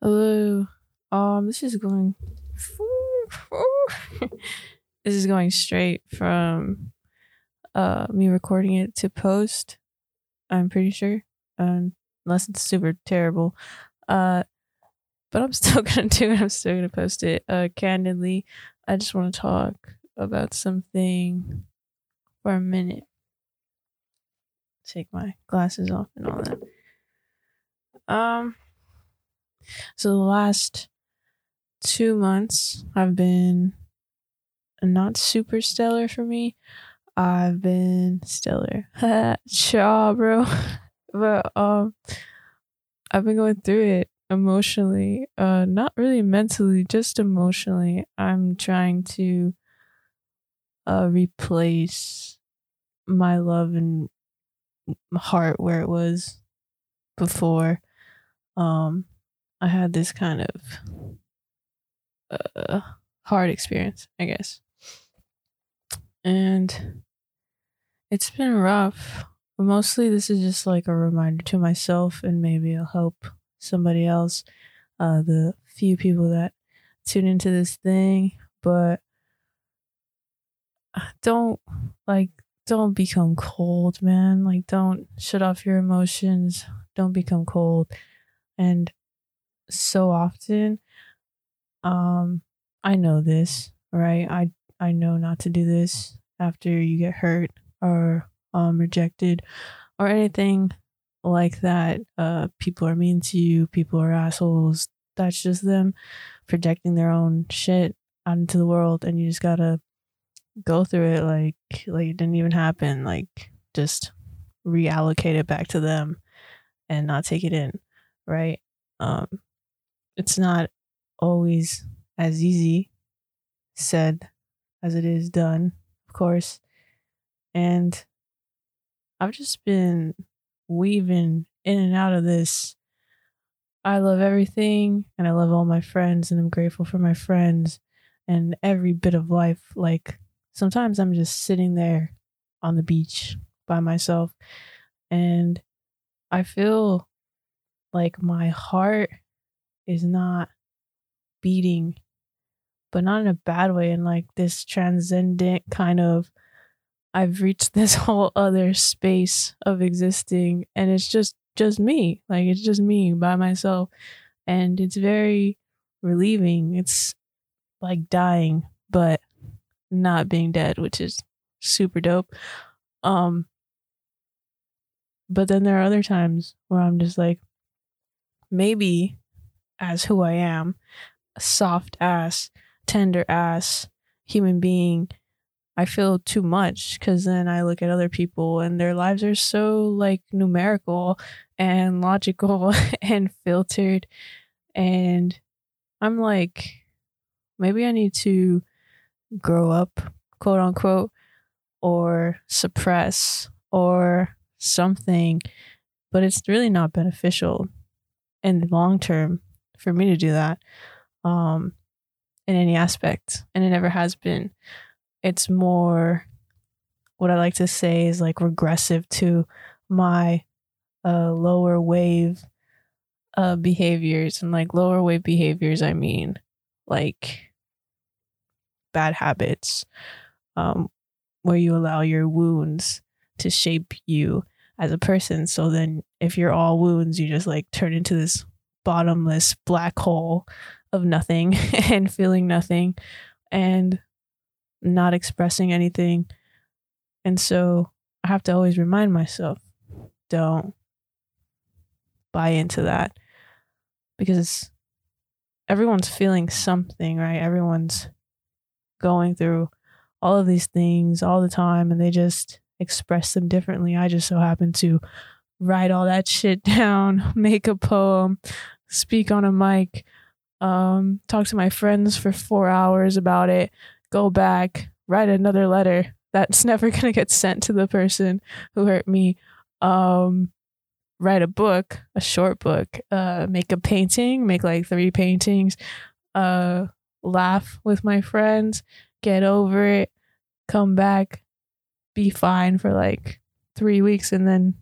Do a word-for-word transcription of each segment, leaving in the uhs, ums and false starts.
Hello. Um, this is going. This is going straight from uh me recording it to post. I'm pretty sure, um, unless it's super terrible. Uh, but I'm still gonna do it. I'm still gonna post it. Uh, candidly, I just want to talk about something for a minute. Take my glasses off and all that. Um, so the last two months have been not super stellar for me. I've been stellar. Chaw, bro. But um I've been going through it emotionally. Uh not really mentally, just emotionally. I'm trying to uh replace my love and heart where it was before. Um I had this kind of uh hard experience, I guess. And it's been rough. Mostly, this is just like a reminder to myself, and maybe it'll help somebody else. Uh, the few people that tune into this thing, but don't like don't become cold, man. Like, don't shut off your emotions. Don't become cold. And so often, um, I know this, right? I I know not to do this after you get hurt or um rejected or anything like that. Uh, people are mean to you. People are assholes. That's just them projecting their own shit out into the world, and you just gotta go through it like like it didn't even happen. Like, just reallocate it back to them and not take it in, right? Um, it's not always as easy said as it is done, of course. And I've just been weaving in and out of this. I love everything and I love all my friends and I'm grateful for my friends and every bit of life. Like, sometimes I'm just sitting there on the beach by myself and I feel like my heart is not beating, but not in a bad way, in like this transcendent kind of, I've reached this whole other space of existing and it's just just me. Like, it's just me by myself and it's very relieving. It's like dying but not being dead, which is super dope. Um but then there are other times where I'm just like, maybe as who I am, a soft ass, tender ass human being, I feel too much because then I look at other people and their lives are so like numerical and logical and filtered. And I'm like, maybe I need to grow up, quote unquote, or suppress or something. But it's really not beneficial in the long term for me to do that um, in any aspect. And it never has been. It's more, what I like to say is like regressive to my uh, lower wave uh, behaviors. And like lower wave behaviors, I mean like bad habits, um, where you allow your wounds to shape you as a person. So then if you're all wounds, you just like turn into this bottomless black hole of nothing and feeling nothing and not expressing anything. And so I have to always remind myself, don't buy into that, because everyone's feeling something, right? Everyone's going through all of these things all the time and they just express them differently. I just so happen to write all that shit down, make a poem, speak on a mic, um, talk to my friends for four hours about it, go back, write another letter that's never going to get sent to the person who hurt me, um, write a book, a short book, uh, make a painting, make like three paintings, uh, laugh with my friends, get over it, come back, be fine for like three weeks, and then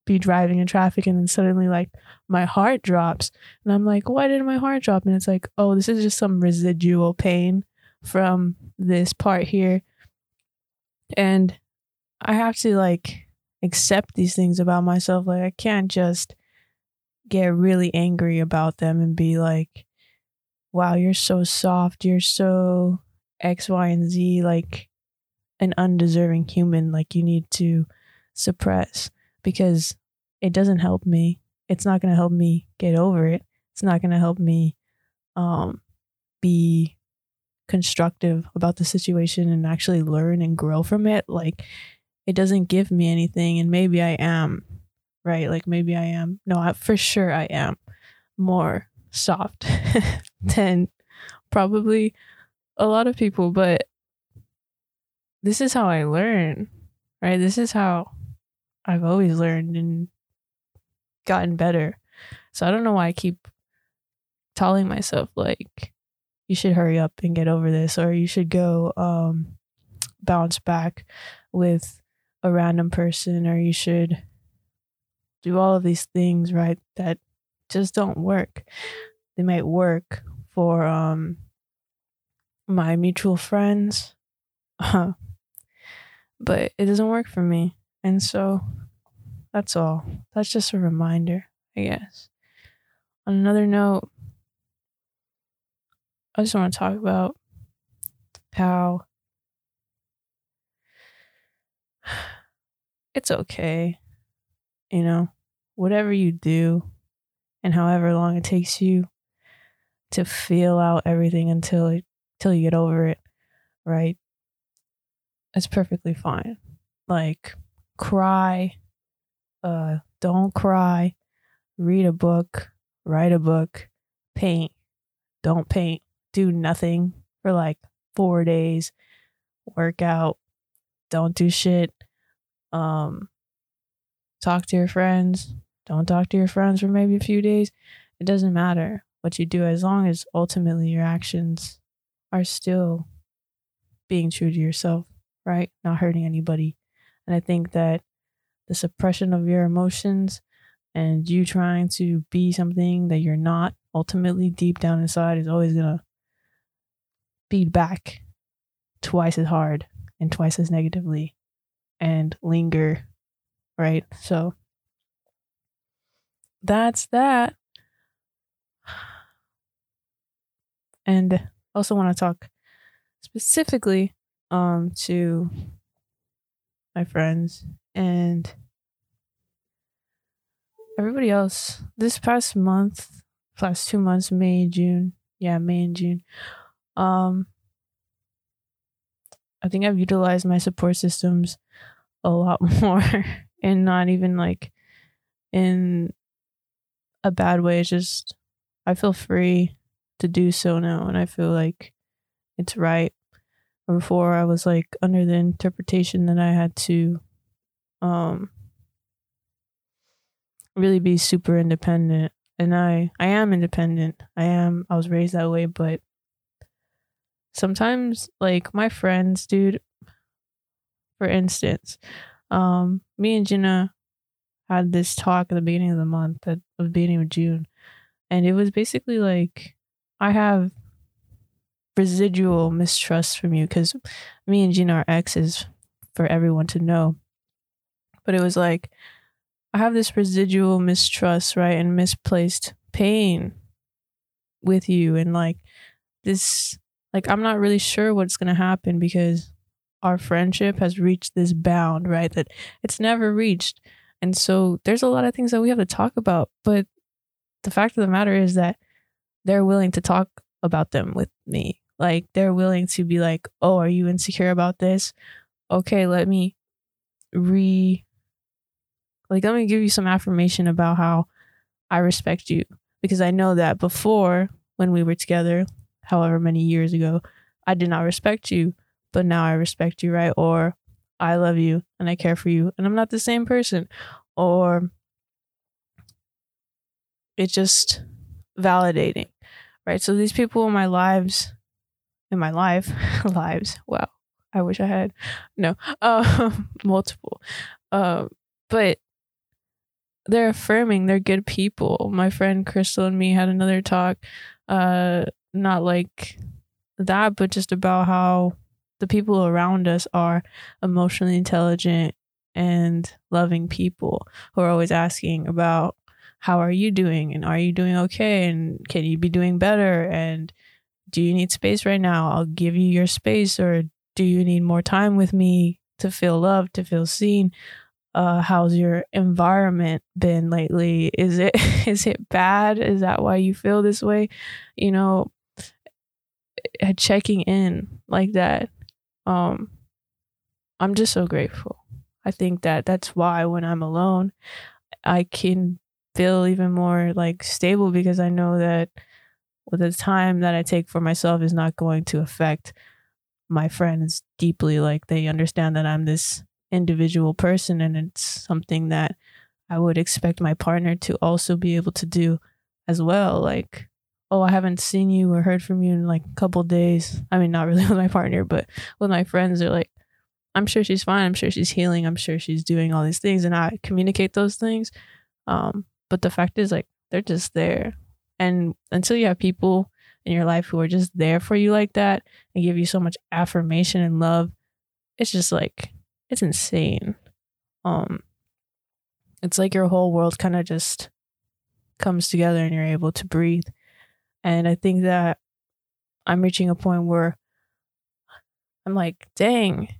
be driving in traffic and then suddenly like my heart drops and I'm like, why did my heart drop? And it's like, oh, this is just some residual pain from this part here. And I have to like accept these things about myself. Like I can't just get really angry about them and be like, wow, you're so soft, you're so X, Y, and Z, like an undeserving human, like you need to suppress, because it doesn't help me. It's not going to help me get over it. It's not going to help me um be constructive about the situation and actually learn and grow from it. Like it doesn't give me anything. And maybe I am, right? Like maybe I am. No, I, for sure I am more soft than probably a lot of people, but this is how I learn, right? This is how I've always learned and gotten better. So I don't know why I keep telling myself like, you should hurry up and get over this, or you should go um, bounce back with a random person, or you should do all of these things, right, that just don't work. They might work for um, my mutual friends, but it doesn't work for me. And so that's all. That's just a reminder, I guess. On another note, I just want to talk about how it's okay, you know, whatever you do and however long it takes you to feel out everything until it, until you get over it, right? That's perfectly fine. Like, cry, uh, don't cry, read a book, write a book, paint, don't paint, do nothing for like four days, work out, don't do shit, um, talk to your friends, don't talk to your friends for maybe a few days. It doesn't matter what you do, as long as ultimately your actions are still being true to yourself, right? Not hurting anybody. And I think that the suppression of your emotions and you trying to be something that you're not, ultimately deep down inside, is always gonna feed back twice as hard and twice as negatively and linger, right? So that's that. And also want to talk specifically um to my friends and everybody else. This past month, past two months, May, June, yeah, May and June, um, I think I've utilized my support systems a lot more, and not even like in a bad way. It's just I feel free to do so now, and I feel like it's right. Before, I was like under the interpretation that I had to um really be super independent, and I I am independent. I am I was raised that way, but sometimes like my friends, dude, for instance, um me and Jenna had this talk at the beginning of the month, at the beginning of June, and it was basically like, I have residual mistrust from you, because me and Gina are exes, for everyone to know. But it was like, I have this residual mistrust, right, and misplaced pain with you, and like this, like I'm not really sure what's gonna happen, because our friendship has reached this bound, right, that it's never reached. And so there's a lot of things that we have to talk about, but the fact of the matter is that they're willing to talk about them with me. Like, they're willing to be like, oh, are you insecure about this? Okay, let me re like let me give you some affirmation about how I respect you, because I know that before, when we were together, however many years ago, I did not respect you, but now I respect you, right? Or I love you and I care for you and I'm not the same person. Or it's just validating, right? So these people in my lives, in my life, lives, wow, I wish I had, no, uh, multiple. Uh, but they're affirming, they're good people. My friend Crystal and me had another talk, uh, not like that, but just about how the people around us are emotionally intelligent and loving people who are always asking about how are you doing and are you doing okay and can you be doing better and do you need space right now? I'll give you your space, or do you need more time with me to feel loved, to feel seen? Uh, how's your environment been lately? Is it is it bad? Is that why you feel this way? You know, checking in like that. Um, I'm just so grateful. I think that that's why when I'm alone, I can feel even more like stable because I know that with the time that I take for myself is not going to affect my friends deeply. Like they understand that I'm this individual person and it's something that I would expect my partner to also be able to do as well. Like, oh, I haven't seen you or heard from you in like a couple days. I mean, not really with my partner, but with my friends, they're like, I'm sure she's fine. I'm sure she's healing. I'm sure she's doing all these things. And I communicate those things. Um, but the fact is, like, they're just there. And until you have people in your life who are just there for you like that and give you so much affirmation and love, it's just like, it's insane. Um, it's like your whole world kind of just comes together and you're able to breathe. And I think that I'm reaching a point where I'm like, dang,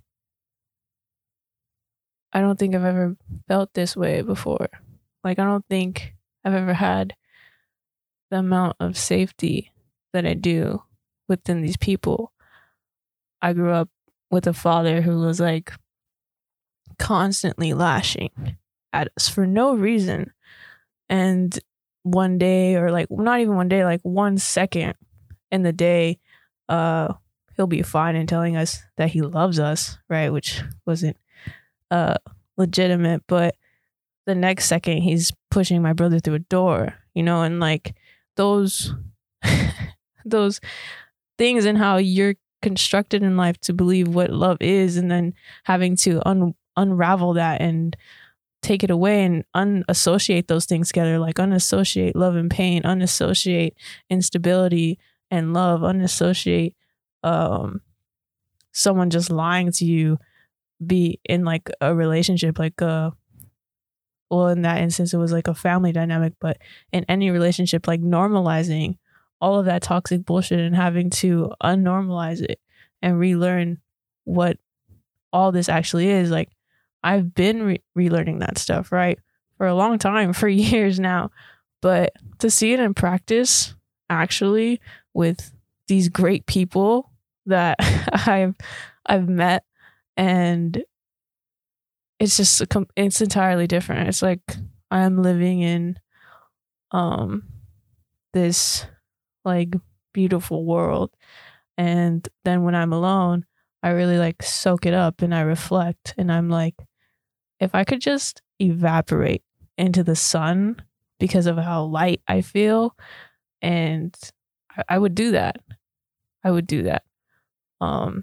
I don't think I've ever felt this way before. Like, I don't think I've ever had the amount of safety that I do within these people. I grew up with a father who was like constantly lashing at us for no reason. And one day, or like not even one day, like one second in the day, uh, he'll be fine in telling us that he loves us, right? Which wasn't uh legitimate, but the next second he's pushing my brother through a door, you know, and like those those things and how you're constructed in life to believe what love is, and then having to un- unravel that and take it away and unassociate those things together, like unassociate love and pain, unassociate instability and love, unassociate um someone just lying to you, be in like a relationship, like a well, in that instance, it was like a family dynamic, but in any relationship, like normalizing all of that toxic bullshit and having to unnormalize it and relearn what all this actually is. Like, I've been re- relearning that stuff, right? For a long time, for years now. But to see it in practice, actually, with these great people that I've I've met, and it's just a com- it's entirely different. It's like I am living in um this like beautiful world, and then when I'm alone, I really like soak it up and I reflect, and I'm like, if I could just evaporate into the sun because of how light I feel, and I, I would do that. I would do that. Um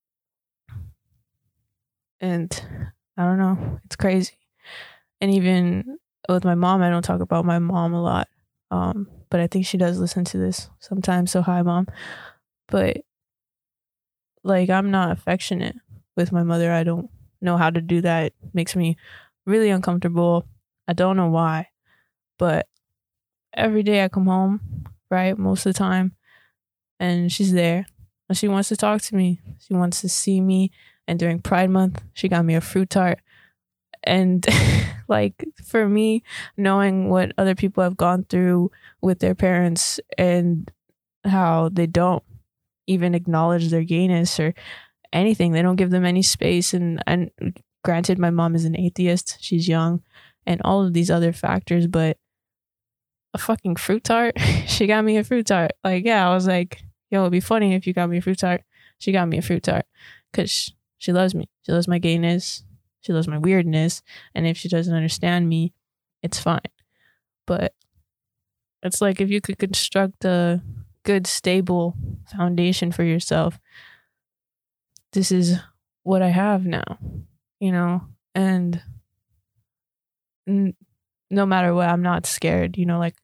and I don't know, it's crazy. And even with my mom, I don't talk about my mom a lot. Um, but I think she does listen to this sometimes. So hi, Mom. But like, I'm not affectionate with my mother. I don't know how to do that. It makes me really uncomfortable. I don't know why. But every day I come home, right, most of the time, and she's there. And she wants to talk to me. She wants to see me. And during Pride Month, she got me a fruit tart. And like, for me, knowing what other people have gone through with their parents and how they don't even acknowledge their gayness or anything, they don't give them any space. And, and granted, my mom is an atheist, she's young, and all of these other factors, but a fucking fruit tart, she got me a fruit tart. Like, yeah, I was like, yo, it'd be funny if you got me a fruit tart. She got me a fruit tart because she loves me. She loves my gayness. She loves my weirdness. And if she doesn't understand me, it's fine. But it's like, if you could construct a good, stable foundation for yourself, this is what I have now, you know? And n- no matter what, I'm not scared. You know, like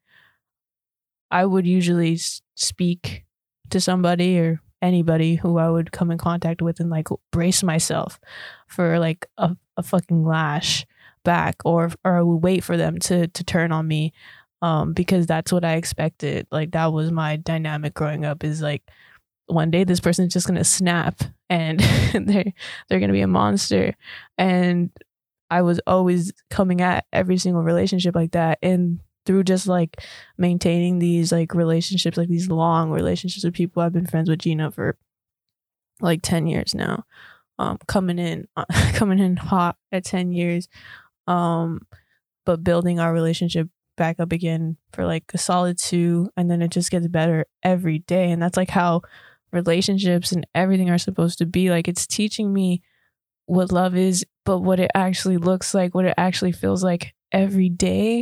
I would usually speak to somebody or anybody who I would come in contact with and like brace myself for like a, a fucking lash back, or or I would wait for them to to turn on me, um because that's what I expected. Like that was my dynamic growing up, is like one day this person's just gonna snap and they're they're gonna be a monster. And I was always coming at every single relationship like that, and through just like maintaining these like relationships, like these long relationships with people. I've been friends with Gina for like ten years now, um coming in coming in hot at ten years, um but building our relationship back up again for like a solid two, and then it just gets better every day. And that's like how relationships and everything are supposed to be. Like it's teaching me what love is, but what it actually looks like, what it actually feels like every day,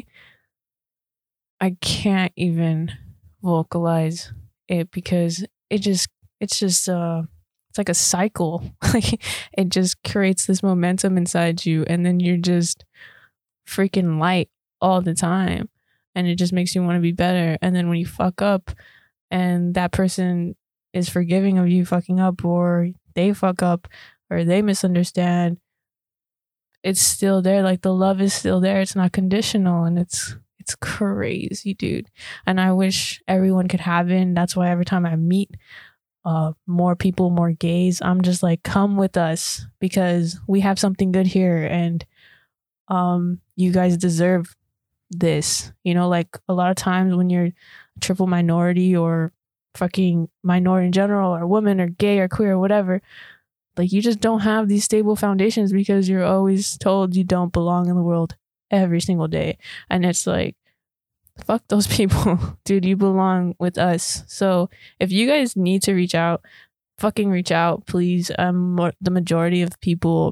I can't even vocalize it, because it just it's just uh it's like a cycle. Like it just creates this momentum inside you, and then you're just freaking light all the time, and it just makes you want to be better. And then when you fuck up and that person is forgiving of you fucking up, or they fuck up or they misunderstand, it's still there. Like the love is still there. It's not conditional, and it's it's crazy, dude. And I wish everyone could have it. And that's why every time I meet uh more people, more gays, I'm just like, come with us, because we have something good here, and um you guys deserve this. You know, like a lot of times when you're a triple minority, or fucking minority in general, or woman or gay or queer or whatever, like you just don't have these stable foundations, because you're always told you don't belong in the world every single day. And it's like, fuck those people. Dude, you belong with us. So if you guys need to reach out, fucking reach out, please. Um more, the majority of people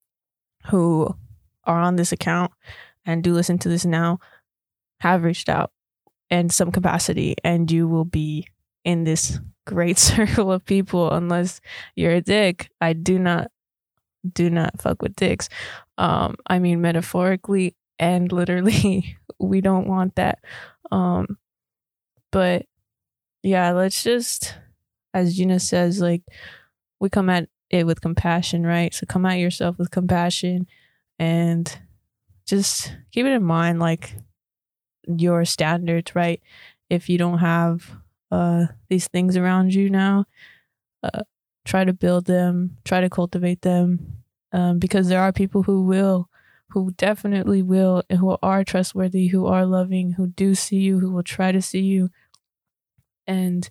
who are on this account and do listen to this now have reached out in some capacity, and you will be in this great circle of people. Unless you're a dick, I do not do not fuck with dicks. um I mean metaphorically and literally. We don't want that. Um but yeah, let's just, as Gina says, like we come at it with compassion, right? So come at yourself with compassion, and just keep it in mind, like your standards, right? If you don't have uh these things around you now, uh try to build them, try to cultivate them, um because there are people who will, who definitely will, and who are trustworthy, who are loving, who do see you, who will try to see you, and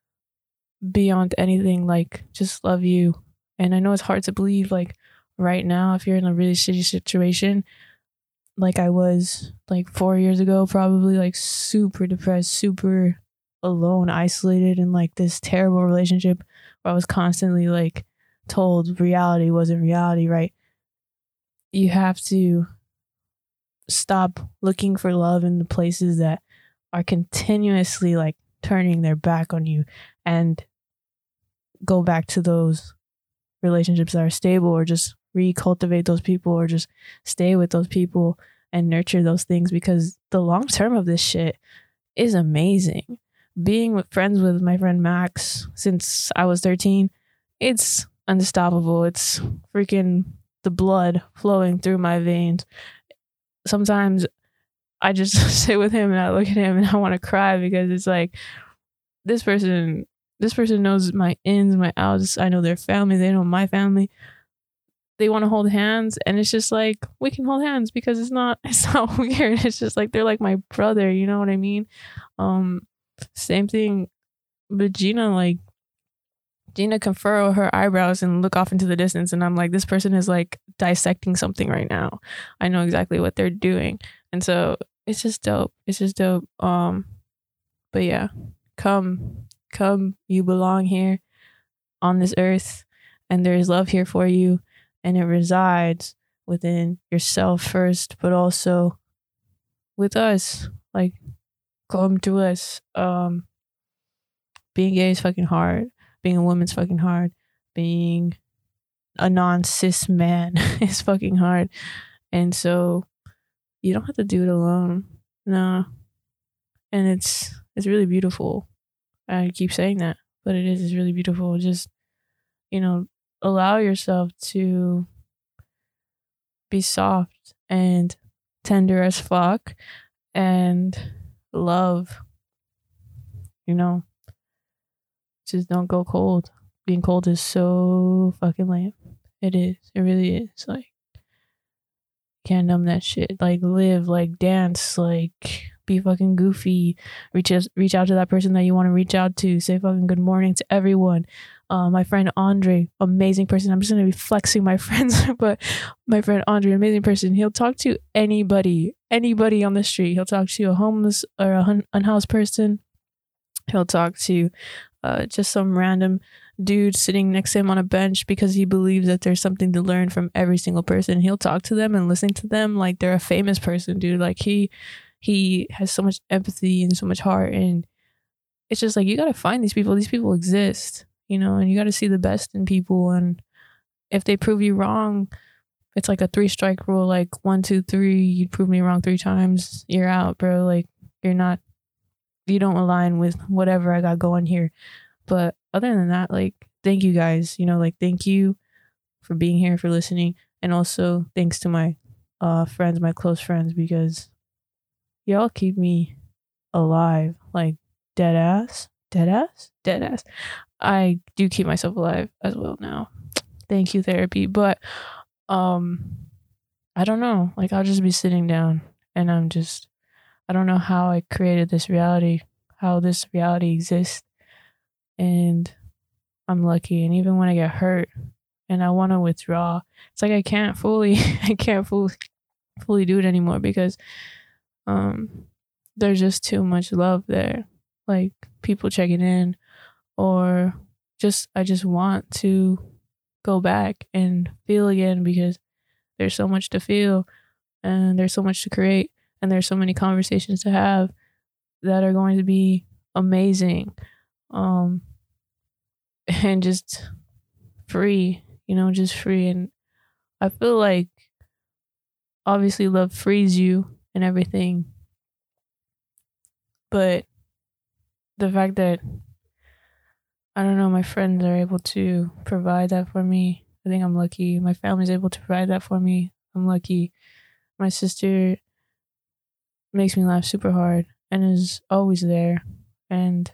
beyond anything, like just love you. And I know it's hard to believe, like right now, if you're in a really shitty situation, like I was like four years ago, probably like super depressed, super alone, isolated in like this terrible relationship where I was constantly like told reality wasn't reality, right? You have to stop looking for love in the places that are continuously like turning their back on you, and go back to those relationships that are stable, or just recultivate those people, or just stay with those people and nurture those things, because the long term of this shit is amazing. Being with friends with my friend Max since I was thirteen, it's unstoppable. It's freaking the blood flowing through my veins. Sometimes I just sit with him and I look at him and I want to cry, because it's like, this person this person knows my ins, my outs. I know their family, they know my family. They want to hold hands, and it's just like, we can hold hands, because it's not it's not weird. It's just like, they're like my brother, you know what I mean? Um same thing with Gina. Like Gina can furrow her eyebrows and look off into the distance, and I'm like, this person is like dissecting something right now. I know exactly what they're doing. And so it's just dope. It's just dope. Um but yeah, come come you belong here on this earth, and there is love here for you, and it resides within yourself first, but also with us. Like, come to us. Um being gay is fucking hard. Being a woman's fucking hard. Being a non-cis man is fucking hard. And so you don't have to do it alone. No. And it's it's really beautiful. I keep saying that, but it is it's really beautiful. Just, you know, allow yourself to be soft and tender as fuck and love, you know. Just don't go cold. Being cold is so fucking lame. It is. It really is. Like, can't numb that shit. Like, live, like, dance, like, be fucking goofy. Reach out, reach out to that person that you want to reach out to. Say fucking good morning to everyone. Uh, my friend Andre, amazing person. I'm just gonna be flexing my friends, but my friend Andre, amazing person. He'll talk to anybody, anybody on the street. He'll talk to a homeless or a un- unhoused person. He'll talk to uh, just some random dude sitting next to him on a bench because he believes that there's something to learn from every single person. He'll talk to them and listen to them like they're a famous person, dude. Like he he has so much empathy and so much heart, and it's just like you gotta find these people. These people exist, you know, and you gotta see the best in people. And if they prove you wrong, it's like a three strike rule. Like one, two, three. You prove me wrong three times, you're out, bro. Like you're not. You don't align with whatever I got going here. But other than that, like, thank you guys. You know, like, thank you for being here, for listening. And also thanks to my uh friends, my close friends, because y'all keep me alive. Like, dead ass, dead ass, dead ass. I do keep myself alive as well now. Thank you, therapy. But um, I don't know. Like, I'll just be sitting down and I'm just, I don't know how I created this reality, how this reality exists. And I'm lucky. And even when I get hurt and I want to withdraw, it's like I can't fully, I can't fully, fully do it anymore because um, there's just too much love there. Like people checking in, or just, I just want to go back and feel again because there's so much to feel and there's so much to create and there's so many conversations to have that are going to be amazing. Um, and just free, you know, just free. And I feel like obviously love frees you and everything, but the fact that I don't know, my friends are able to provide that for me, I think I'm lucky. My family's able to provide that for me, I'm lucky. My sister makes me laugh super hard and is always there. And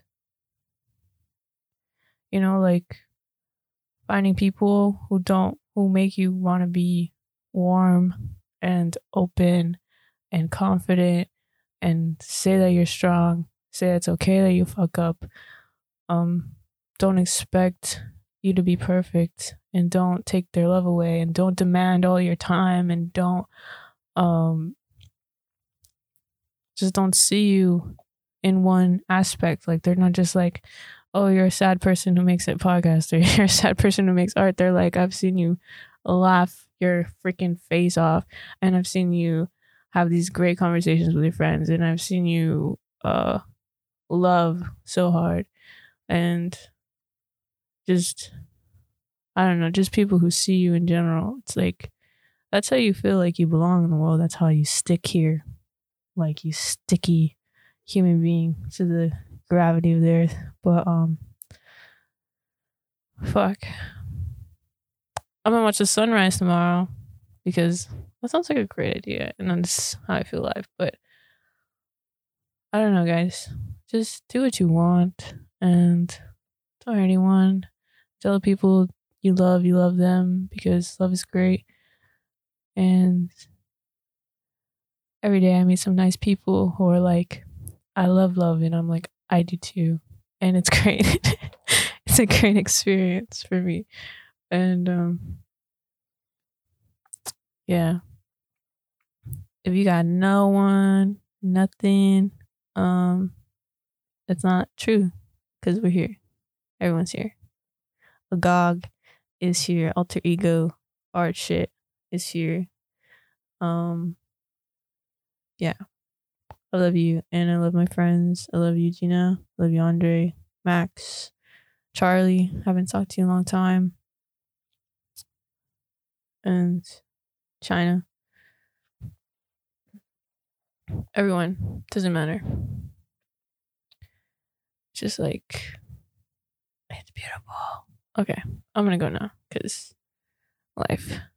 you know, like finding people who don't, who make you want to be warm and open and confident and say that you're strong, say it's okay that you fuck up. Um, don't expect you to be perfect and don't take their love away and don't demand all your time and don't, um, just don't see you in one aspect. Like they're not just like, oh, you're a sad person who makes a podcast or you're a sad person who makes art. They're like, I've seen you laugh your freaking face off and I've seen you have these great conversations with your friends and I've seen you uh love so hard. And just, I don't know, just people who see you in general. It's like, that's how you feel like you belong in the world. That's how you stick here, like you sticky human being to the gravity of the earth. But um fuck, I'm gonna watch the sunrise tomorrow because that sounds like a great idea and that's how I feel life. But I don't know, guys, just do what you want and don't hurt anyone. Tell the people you love you love them because love is great. And every day I meet some nice people who are like, I love love, and I'm like, I do too. And it's great. It's a great experience for me. And um yeah. If you got no one, nothing, um, it's not true. Because we're here. Everyone's here. Agog is here. Alter ego, art shit is here. Um yeah. I love you and I love my friends. I love you, Gina. I love you, Andre, Max, Charlie. Haven't talked to you in a long time. And China. Everyone, doesn't matter. Just like, it's beautiful. Okay, I'm gonna go now because life.